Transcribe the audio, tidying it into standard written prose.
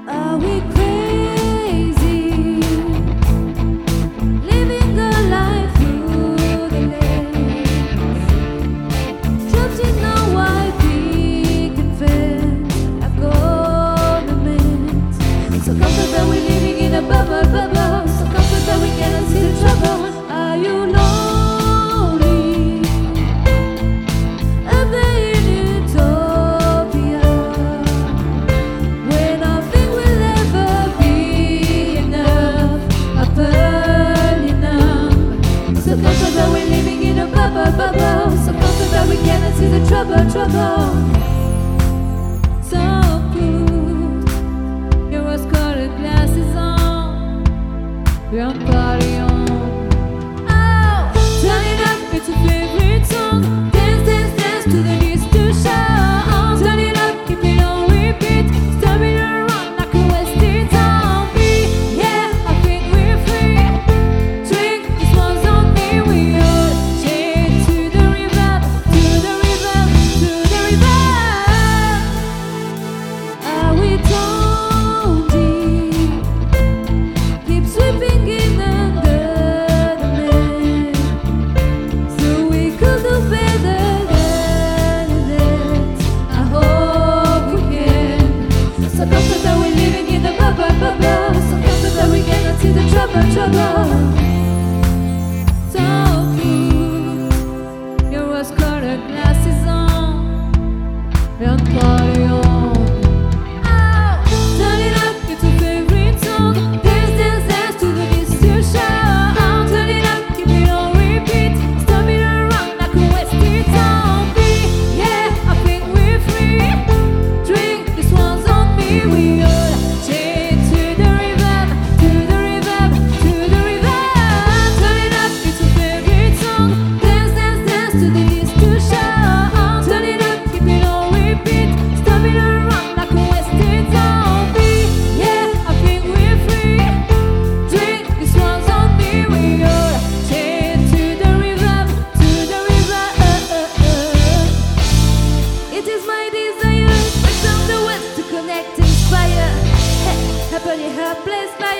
Are we crazy? Living a life through the lens, trapped in a white picket fence, like ornaments. So comfortable we're living in a bubble, bubble. So comfortable we cannot see the trouble. Are you lonely? Up there in utopia, where nothing will ever be enough, upon enough. So comfortable we're living in a bubble, bubble. So comfortable we cannot see the trouble, trouble. So put your rose-colored glasses on, we're on party on. Oh, turn it up, it's your favorite song. Dance, dance, dance to the distortion. Turn it up, keep it on repeat. Stumbling around like a wasted zombie. Yeah, I think we're free. Drink, this one's on me. We all chase to the river, to the river, to the river. Are we tone deep? Keep sweeping in under the net, so we could do better than that. I hope we can. So comfortable we're living in a bubble, bubble. So comfortable we cannot see the trouble, trouble. So put your rose-colored glasses on, and party on. Oh, turn it up, it's your favorite song. Dance, dance, dance to the distortion. Turn it up, keep it on repeat. Stumbling around like a wasted zombie. Yeah, I think we're free. Drink, this one's on me. We all chase to the river, to the river, to the river. Turn it up, it's your favorite song. Dance, dance, dance to the distortion. Turn it up, keep it on repeat. Stumbling around like a wasted zombie. Yeah, I think we're free. Drink, this one's on me. We all chase to the river, to the river. It is my desire, right from the west to connect, inspire. Happily helpless.